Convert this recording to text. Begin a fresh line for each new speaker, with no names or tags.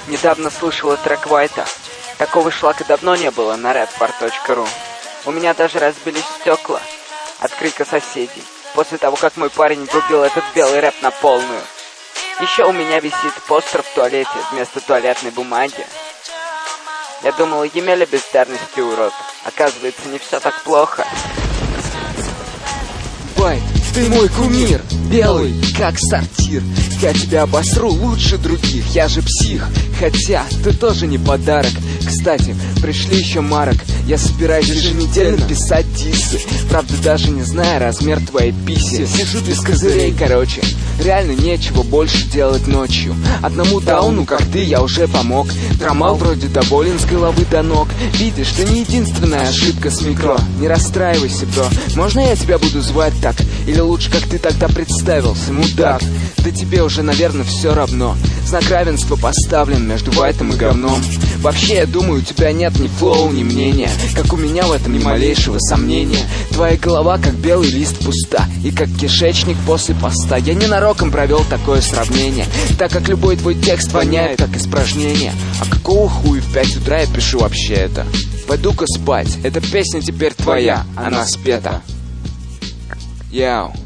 Недавно слышала трек Вайта. Такого шлака давно не было на rapbar.ru. У меня даже разбились стекла от крика соседей после того, как мой парень врубил этот белый рэп на полную. Еще у меня висит постер в туалете вместо туалетной бумаги. Я думала, Емеля бездарности урод. Оказывается, не все так плохо.
Вайт, ты мой кумир, белый, как сортир. Я тебя обосру лучше других, я же псих. Хотя, ты тоже не подарок. Кстати, пришли еще марок. Я собираюсь еженедельно писать диссы. Правда, даже не зная размер твоей писи. Сижу без козырей, короче. Реально нечего больше делать ночью. Одному дауну, как ты, я уже помог. Драмал вроде доволен с головы до ног. Видишь, ты не единственная ошибка с микро. Не расстраивайся, бро. Можно я тебя буду звать так? Или лучше, как ты тогда представился, мудак? Да тебе уже, наверное, все равно. Знак равенства поставлен между Вайтом и говном. Вообще, я думаю, у тебя нет ни флоу, ни мнения. Как у меня в этом ни малейшего сомнения. Твоя голова как белый лист пуста, и как кишечник после поста. Я ненароком провел такое сравнение, так как любой твой текст воняет как испражнение. А какого хуя в 5 утра я пишу вообще это? Пойду-ка спать, эта песня теперь твоя, она спета. Яу.